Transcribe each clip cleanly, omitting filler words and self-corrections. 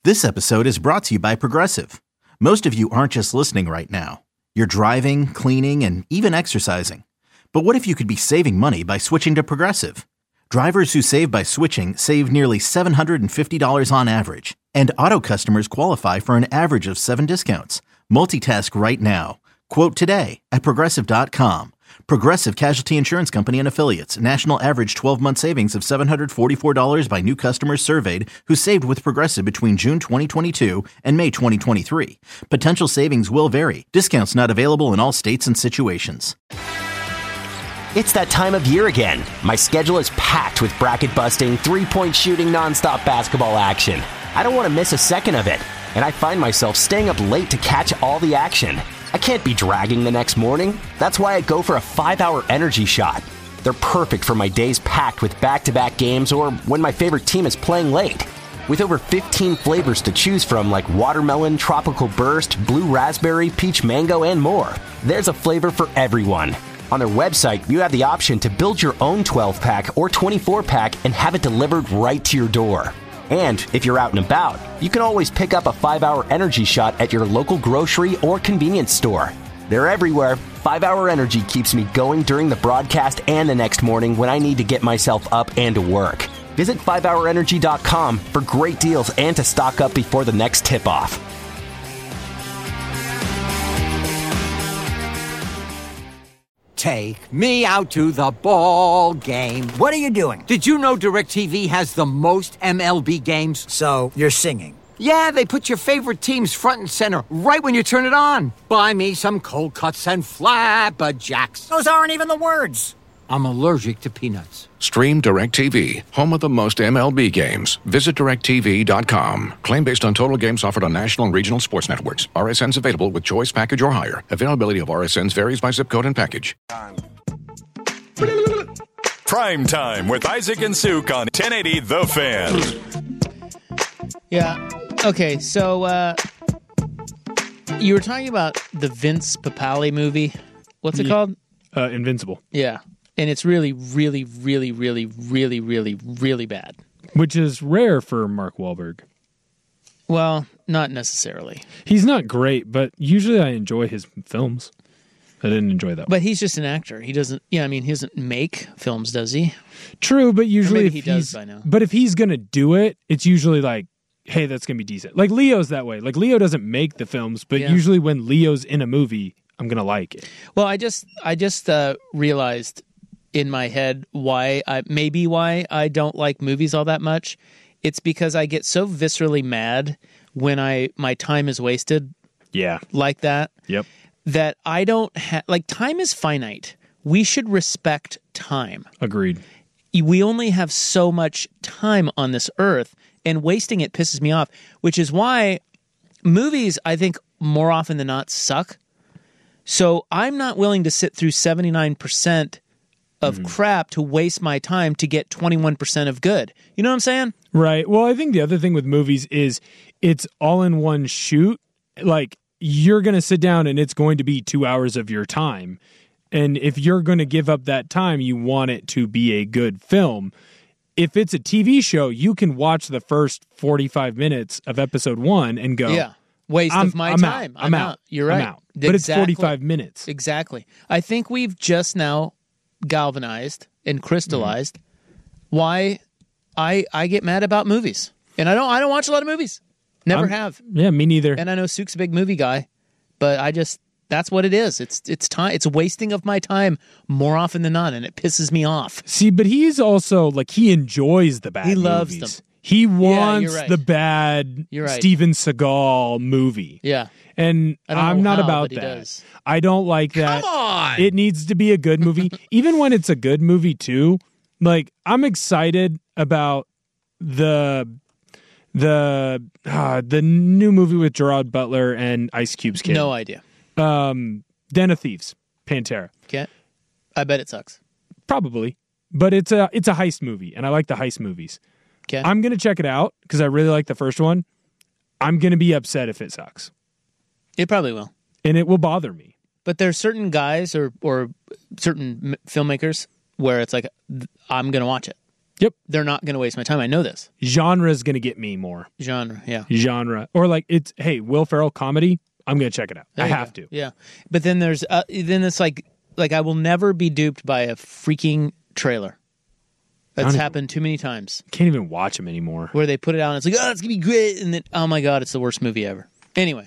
This episode is brought to you by Progressive. Most of you aren't just listening right now. You're driving, cleaning, and even exercising. But what if you could be saving money by switching to Progressive? Drivers who save by switching save nearly $750 on average. And auto customers qualify for an average of 7 discounts. Multitask right now. Quote today at Progressive.com. Progressive Casualty Insurance Company and Affiliates. National average 12-month savings of $744 by new customers surveyed who saved with Progressive between June 2022 and May 2023. Potential savings will vary. Discounts not available in all states and situations. It's that time of year again. My schedule is packed with bracket-busting, three-point shooting, nonstop basketball action. I don't want to miss a second of it, and I find myself staying up late to catch all the action. I can't be dragging the next morning. That's why I go for a 5-hour energy shot. They're perfect for my days packed with back-to-back games or when my favorite team is playing late. With over 15 flavors to choose from like watermelon, tropical burst, blue raspberry, peach mango, and more, there's a flavor for everyone. On their website, you have the option to build your own 12-pack or 24-pack and have it delivered right to your door. And if you're out and about, you can always pick up a 5-hour energy shot at your local grocery or convenience store. They're everywhere. 5-hour energy keeps me going during the broadcast and the next morning when I need to get myself up and to work. Visit 5hourenergy.com for great deals and to stock up before the next tip-off. Take me out to the ball game. What are you doing? Did you know DirecTV has the most MLB games? So, you're singing. Yeah, they put your favorite teams front and center right when you turn it on. Buy me some cold cuts and flapjacks. Those aren't even the words. I'm allergic to peanuts. Stream DirecTV, home of the most MLB games. Visit DirecTV.com. Claim based on total games offered on national and regional sports networks. RSNs available with choice package or higher. Availability of RSNs varies by zip code and package. Prime Time with Isaac and Suk on 1080 The Fan. Yeah. Okay, so you were talking about the Vince Papale movie. What's it called? Invincible. Yeah. And it's really, really, really, really, really, really, really bad. Which is rare for Mark Wahlberg. Well, not necessarily. He's not great, but usually I enjoy his films. I didn't enjoy that one. But he's just an actor. He doesn't, he doesn't make films, does he? True, but usually maybe he does by now. But if he's going to do it, it's usually like, hey, that's going to be decent. Like Leo's that way. Like Leo doesn't make the films, but usually when Leo's in a movie, I'm going to like it. Well, I just realized in my head why I don't like movies all that much. It's because I get so viscerally mad when my time is wasted. Yeah. Like that. Yep. That I don't like, time is finite. We should respect time. Agreed. We only have so much time on this earth, and wasting it pisses me off, which is why movies, I think, more often than not suck. So I'm not willing to sit through 79% of crap to waste my time to get 21% of good. You know what I'm saying? Right. Well, I think the other thing with movies is it's all in one shoot. Like, you're going to sit down and it's going to be 2 hours of your time. And if you're going to give up that time, you want it to be a good film. If it's a TV show, you can watch the first 45 minutes of episode 1 and go, yeah, waste of my time. I'm out. You're right. I'm out. But it's 45 minutes. Exactly. I think we've just now galvanized and crystallized why I get mad about movies. And I don't watch a lot of movies. Never have. Yeah, me neither. And I know Suk's a big movie guy, but that's what it is. It's time. It's a wasting of my time more often than not, and it pisses me off. See, but he's also like, he enjoys the bad movies. He loves them. He wants right. the bad You're right. Steven Seagal movie. Yeah. And I'm not about that. I don't like that. Come on! It needs to be a good movie. Even when it's a good movie, too. Like, I'm excited about the new movie with Gerard Butler and Ice Cube's kid. No idea. Den of Thieves, Pantera. Okay. I bet it sucks. Probably. But it's a heist movie, and I like the heist movies. Okay. I'm going to check it out because I really like the first one. I'm going to be upset if it sucks. It probably will. And it will bother me. But there's certain guys or certain filmmakers where it's like, I'm going to watch it. Yep. They're not going to waste my time. I know this. Genre is going to get me more. Genre, yeah. Genre. Or like, it's, hey, Will Ferrell comedy, I'm going to check it out. I have to. Yeah. But then there's, then it's like I will never be duped by a freaking trailer. That's happened too many times. Can't even watch them anymore. Where they put it out and it's like, oh, it's going to be great. And then, oh my God, it's the worst movie ever. Anyway.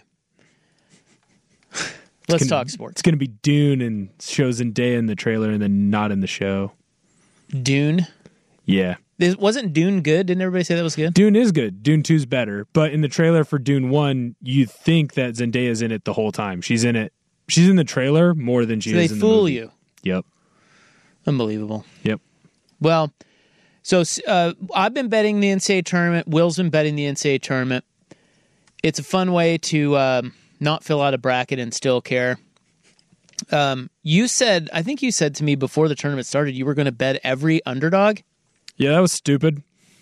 Let's talk sports. It's going to be Dune and shows Zendaya in the trailer and then not in the show. Dune? Yeah. Wasn't Dune good? Didn't everybody say that was good? Dune is good. Dune 2's better. But in the trailer for Dune 1, you think that Zendaya's in it the whole time. She's in it. She's in the trailer more than she is in the movie. They fool you. Yep. Unbelievable. Yep. Well, so I've been betting the NCAA tournament. Will's been betting the NCAA tournament. It's a fun way to not fill out a bracket and still care. I think you said to me before the tournament started, you were going to bet every underdog. Yeah, that was stupid.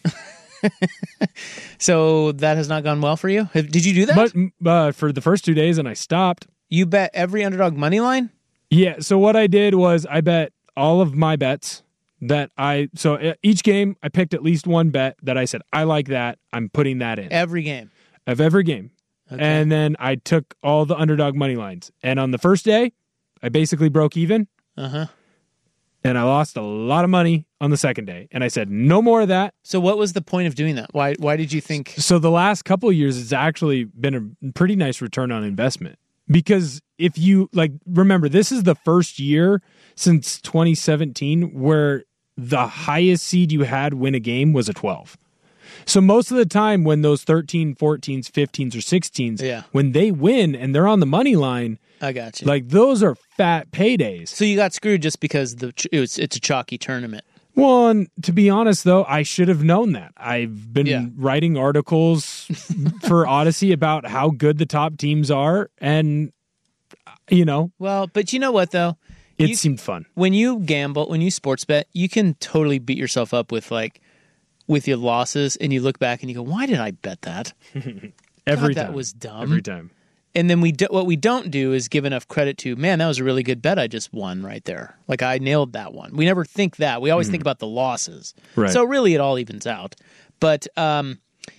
So that has not gone well for you? Did you do that? But for the first 2 days, and I stopped. You bet every underdog money line? Yeah, so what I did was I bet all of my bets so each game, I picked at least one bet that I said, I like that, I'm putting that in. Every game? Of every game. Okay. And then I took all the underdog money lines. And on the first day, I basically broke even. Uh-huh. And I lost a lot of money on the second day. And I said, no more of that. So what was the point of doing that? Why did you think? So the last couple of years, it's actually been a pretty nice return on investment. Because if you, remember, this is the first year since 2017 where the highest seed you had win a game was a 12. So most of the time when those 13, 14s, 15s, or 16s, when they win and they're on the money line, I got you. Those are fat paydays. So you got screwed just because it's a chalky tournament. Well, and to be honest, though, I should have known that. I've been writing articles for Odyssey about how good the top teams are, and, Well, but you know what, though? It seemed fun. When you gamble, when you sports bet, you can totally beat yourself up with your losses, and you look back and you go, why did I bet that? Every time. That was dumb. Every time. And then what we don't do is give enough credit to, man, that was a really good bet I just won right there. I nailed that one. We never think that. We always think about the losses. Right. So really it all evens out. But, so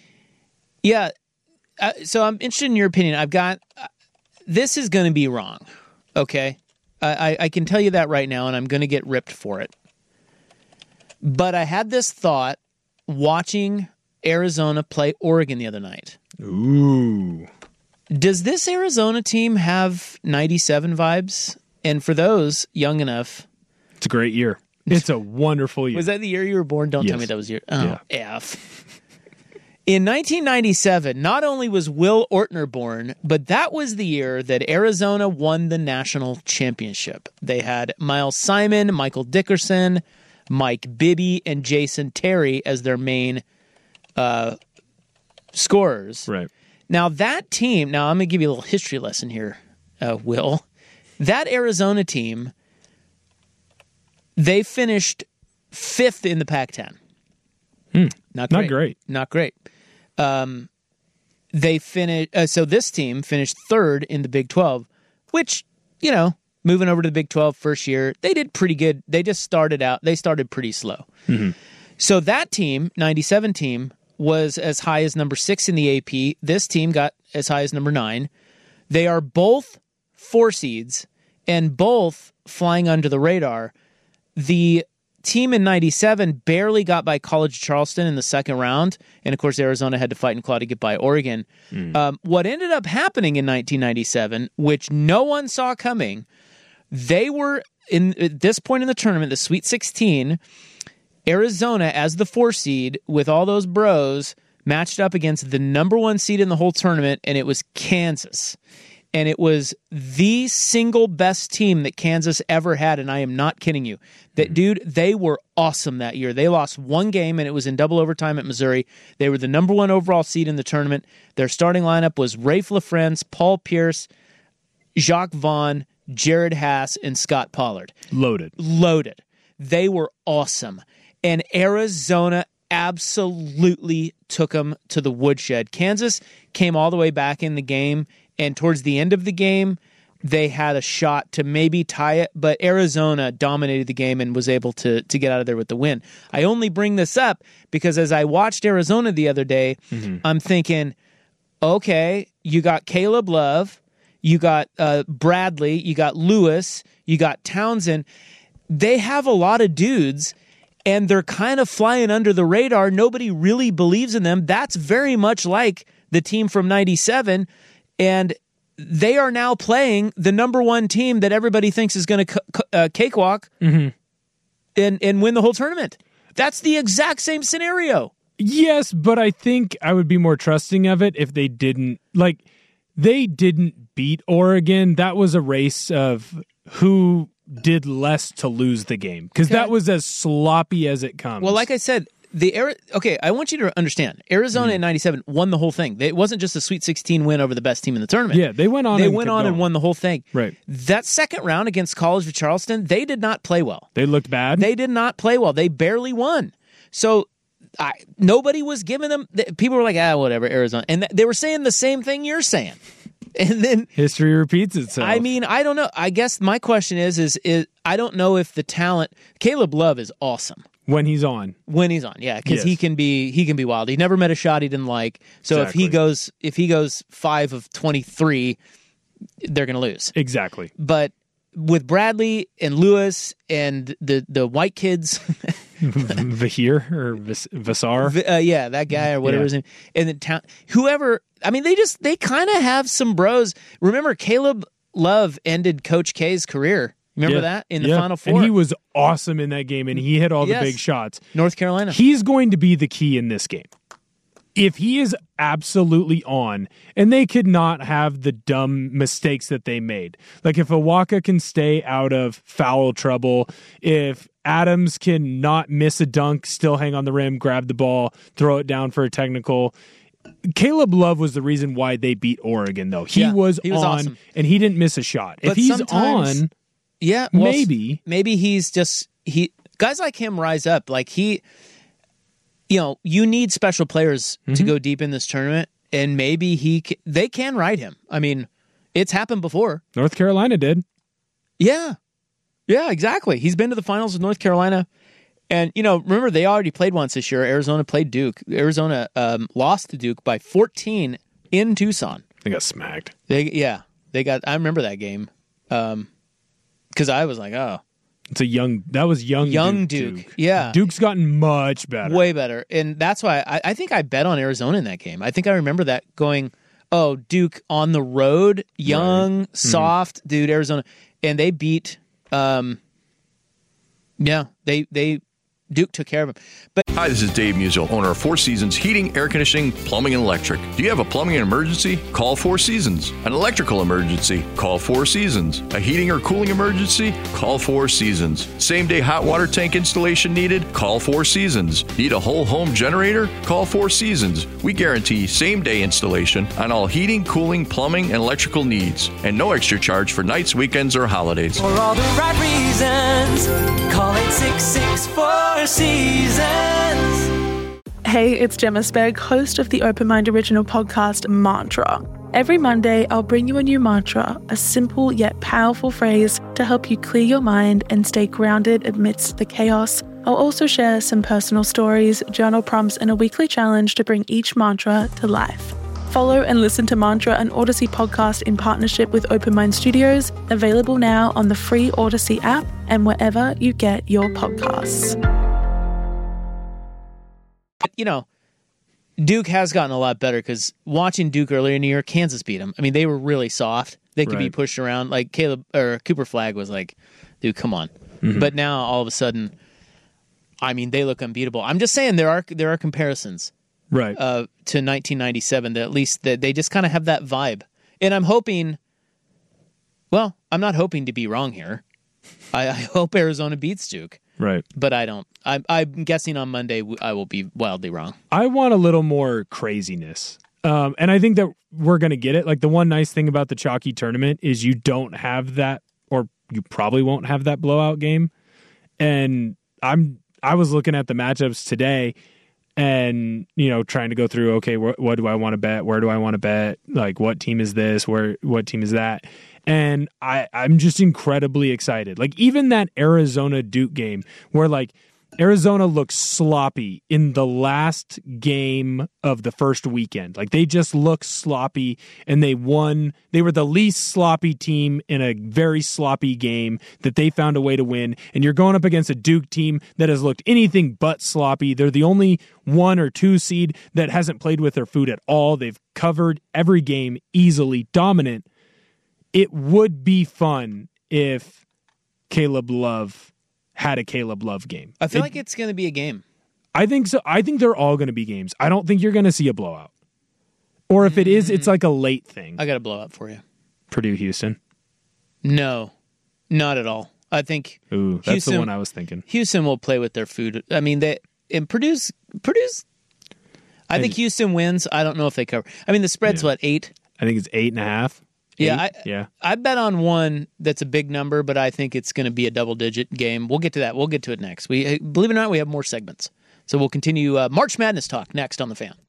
I'm interested in your opinion. I've got, this is going to be wrong, okay? I can tell you that right now, and I'm going to get ripped for it. But I had this thought watching Arizona play Oregon the other night. Ooh. Does this Arizona team have 97 vibes? And for those young enough... It's a great year. It's a wonderful year. Was that the year you were born? Don't tell me that was your... Oh, yeah. F. In 1997, not only was Will Ortner born, but that was the year that Arizona won the national championship. They had Miles Simon, Michael Dickerson, Mike Bibby, and Jason Terry as their main scorers. Right. Now, that team, I'm going to give you a little history lesson here, Will. That Arizona team, they finished 5th in the Pac-10. Not great. Not great. They finished. So this team finished 3rd in the Big 12, which, moving over to the Big 12 first year, they did pretty good. They just started pretty slow. Mm-hmm. So that team, 97 team, was as high as number 6 in the AP. This team got as high as number 9. They are both 4 seeds and both flying under the radar. The team in 97 barely got by College Charleston in the second round, and of course Arizona had to fight and claw to get by Oregon. What ended up happening in 1997, which no one saw coming, they were at this point in the tournament, the Sweet 16. Arizona, as the 4 seed, with all those bros, matched up against the number 1 seed in the whole tournament, and it was Kansas. And it was the single best team that Kansas ever had, and I am not kidding you. Dude, they were awesome that year. They lost 1 game, and it was in double overtime at Missouri. They were the number 1 overall seed in the tournament. Their starting lineup was Rafe LaFrance, Paul Pierce, Jacques Vaughn, Jared Haas, and Scott Pollard. Loaded. They were awesome. And Arizona absolutely took them to the woodshed. Kansas came all the way back in the game, and towards the end of the game, they had a shot to maybe tie it, but Arizona dominated the game and was able to get out of there with the win. I only bring this up because as I watched Arizona the other day, I'm thinking, okay, you got Caleb Love, you got Bradley, you got Lewis, you got Townsend. They have a lot of dudes, and they're kind of flying under the radar. Nobody really believes in them. That's very much like the team from 97, and they are now playing the number one team that everybody thinks is going to cakewalk and win the whole tournament. That's the exact same scenario. Yes, but I think I would be more trusting of it if they didn't beat Oregon. That was a race of who did less to lose the game, because that was as sloppy as it comes. Well, like I said, I want you to understand, Arizona in 97 won the whole thing. It wasn't just a Sweet 16 win over the best team in the tournament. Yeah, they went on and won the whole thing. Right. That second round against College of Charleston, they did not play well. They looked bad. They did not play well. They barely won. So nobody was giving them. People were like, whatever, Arizona, and they were saying the same thing you're saying. And then history repeats itself. I mean, I don't know. I guess my question is I don't know if the talent. Caleb Love is awesome when he's on. Yeah, because he can be wild. He never met a shot he didn't like. So exactly. if he goes 5 of 23, they're going to lose. Exactly. But with Bradley and Lewis and the white kids. Vahir or Vasar? That guy or whatever his name. And then whoever, I mean, they kind of have some bros. Remember, Caleb Love ended Coach K's career. Remember that in the Final Four? And he was awesome in that game, and he hit all the big shots. North Carolina. He's going to be the key in this game. If he is absolutely on, and they could not have the dumb mistakes that they made. Like if Awaka can stay out of foul trouble, if Adams can not miss a dunk, still hang on the rim, grab the ball, throw it down for a technical. Caleb Love was the reason why they beat Oregon, though. He was on, awesome. And he didn't miss a shot. But if he's on, maybe he's just guys like him rise up. Like you need special players to go deep in this tournament, and maybe they can ride him. I mean, it's happened before. North Carolina did. Yeah, exactly. He's been to the finals with North Carolina. And, remember, they already played once this year. Arizona played Duke. Arizona lost to Duke by 14 in Tucson. They got smacked. I remember that game. Because I was like, oh. That was young Duke. Yeah. Duke's gotten much better. Way better. And that's why I think I bet on Arizona in that game. I think I remember that going, oh, Duke on the road, young, soft, dude, Arizona. And they beat, Duke took care of him. But hi, this is Dave Musial, owner of Four Seasons Heating, Air Conditioning, Plumbing, and Electric. Do you have a plumbing emergency? Call Four Seasons. An electrical emergency? Call Four Seasons. A heating or cooling emergency? Call Four Seasons. Same-day hot water tank installation needed? Call Four Seasons. Need a whole home generator? Call Four Seasons. We guarantee same-day installation on all heating, cooling, plumbing, and electrical needs. And no extra charge for nights, weekends, or holidays. For all the right reasons, call 866-4 Seasons. Hey, it's Gemma Spegg, host of the Open Mind original podcast, Mantra. Every Monday, I'll bring you a new mantra, a simple yet powerful phrase to help you clear your mind and stay grounded amidst the chaos. I'll also share some personal stories, journal prompts, and a weekly challenge to bring each mantra to life. Follow and listen to Mantra, an Odyssey podcast in partnership with Open Mind Studios, available now on the free Odyssey app and wherever you get your podcasts. Duke has gotten a lot better because watching Duke earlier in the year, Kansas beat them. I mean, they were really soft. They could be pushed around. Like Cooper Flagg was like, dude, come on. But now all of a sudden, I mean, they look unbeatable. I'm just saying there are comparisons, right, to 1997 that at least they just kind of have that vibe. And I'm hoping. Well, I'm not hoping to be wrong here. I hope Arizona beats Duke. Right. But I don't. I'm guessing on Monday I will be wildly wrong. I want a little more craziness. And I think that we're going to get it. Like the one nice thing about the Chalky tournament is you don't have that, or you probably won't have that blowout game. And I was looking at the matchups today and, trying to go through, okay, what do I want to bet? Where do I want to bet? Like what team is this? What team is that? And I'm just incredibly excited. Like, even that Arizona-Duke game where, like, Arizona looked sloppy in the last game of the first weekend. Like, they just looked sloppy, and they won. They were the least sloppy team in a very sloppy game that they found a way to win. And you're going up against a Duke team that has looked anything but sloppy. They're the only 1 or 2 seed that hasn't played with their food at all. They've covered every game easily, dominant. It would be fun if Caleb Love had a Caleb Love game. I feel like it's going to be a game. I think so. I think they're all going to be games. I don't think you're going to see a blowout. Or if it is, it's like a late thing. I got a blowout for you. Purdue-Houston? No, not at all. I think Ooh, that's Houston, the one I was thinking. Houston will play with their food. I mean, Purdue's. I think Houston wins. I don't know if they cover. I mean, the spread's what, 8? I think it's 8.5. Yeah, I bet on one that's a big number, but I think it's going to be a double-digit game. We'll get to that. We'll get to it next. Believe it or not, we have more segments. So we'll continue March Madness talk next on The Fan.